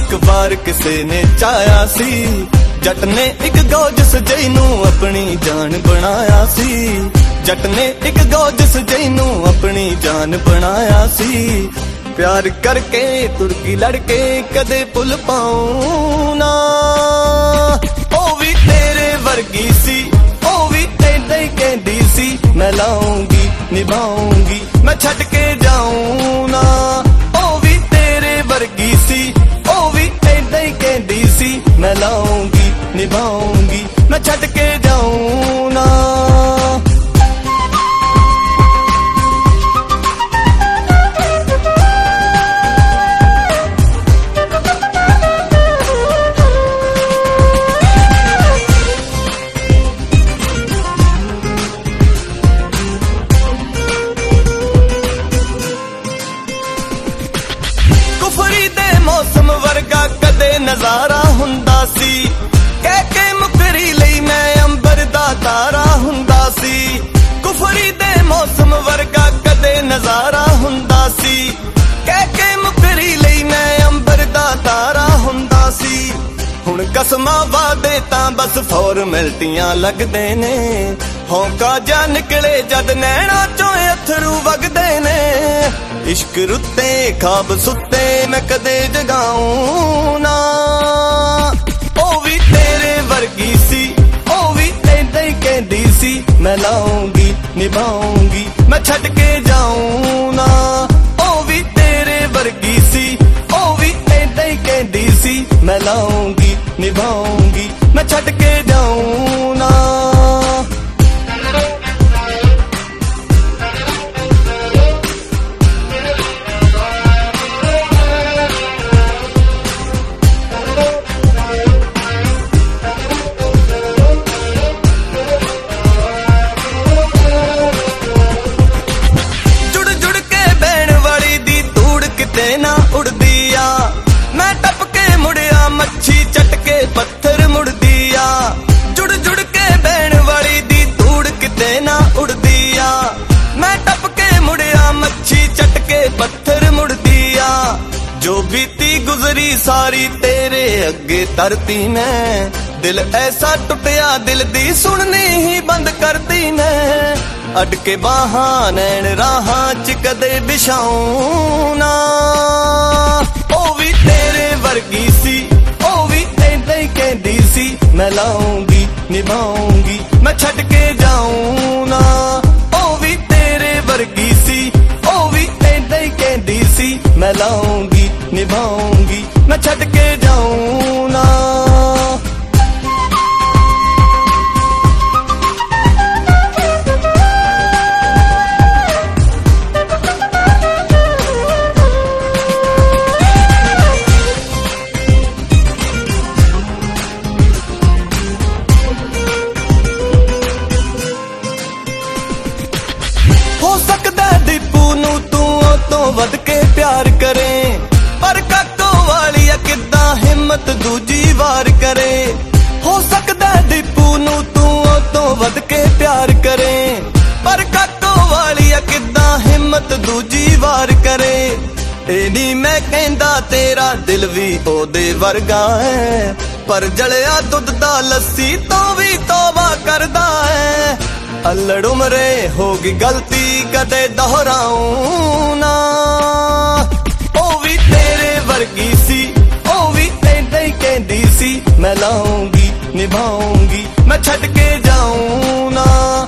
एक बार किसे ने चाया सी, जट ने एक गौजस जई नू अपनी जान बनाया सी। जट ने एक गौजस जई नू अपनी जान बनाया सी। प्यार करके तुर्की लड़के कदे भुल पाऊं ना, ओ भी तेरे वर्गी सी, ओ भी तेरे कहती सी। मैं लाऊंगी निभाऊंगी मैं छट के जाऊं ना, ओ भी तेरे वर्गी सी, ओ भी तेरे कहती सी। मैं लाऊंगी निभाऊंगी मैं छट के जाऊं ना। कुफरी दे मौसम वर्गा कदे नजारा हुंदा सी, कह के मुकरी लई मैं अंबर दा तारा हुंदा सी। कुफरी दे मौसम वर्गा कदे नजारा हुंदा सी, कह के मुकरी लई मैं अंबर दा तारा हुंदा सी। हुण कसमां वादे तां बस फॉर्मैलिटियां लगदे ने, हौका जा निकले जद नैना चों अथरू वगदे ने। इश्क रुत्ते खाब सुत्ते मैं कदे जगाऊं ना, ओ भी तेरे वर्गी सी, ओ भी तेरे कहती सी। मैं लाऊंगी निभाऊंगी मैं छट के जाऊं ना, ओ भी तेरे वर्गी सी, ओ भी तेरे कहती सी। मैं लाऊंगी निभाऊंगी मैं छट के जाऊं ना। ना उड़दी आ मैं टप के मुड़िया मच्छी चटके पत्थर मुड़दी आ। जुड़ जुड़ के बहन वाली दी धूड़ किते ना उड़दी आ, मैं टप के मुड़िया मच्छी चटके पत्थर मुड़दी आ। जो बीती गुजरी सारी तेरे अगे तरती मैं, दिल ऐसा टुटिया दिल दी सुननी ही बंद करती मैं। अटके बाहां नैन राहां च कदे बिछाऊं ना, ओ भी तेरे वर्गी सी, ओ भी तेरे कहती सी। मैं लाऊंगी निभाऊंगी मैं छट के जाऊं ना, ओ भी तेरे वर्गी सी, ओ भी तेरे कहती सी। मैं लाऊंगी निभाऊंगी मैं छट के जाऊं ना। हो सकदा दीपू नू तू ओ तो वध के प्यार करे, पर काको वाली किद्दां हिम्मत दूजी वार करे। हो सकदा दीपू नू तू ओ तो वध के प्यार करे, पर काको वाली किद्दां हिम्मत दूजी वार करे। ए नी मैं कहंदा तेरा दिल भी ओदे वर्गा है, पर जलिया दुध दा लस्सी तो भी तौबा करदा है। अल्लड़ उमरे होगी गलती कदे दोहराऊं ना, ओ भी तेरे वर्गी सी, ओ भी तेरे कहती सी। मैं लाऊंगी निभाऊंगी मैं छट के जाऊं ना,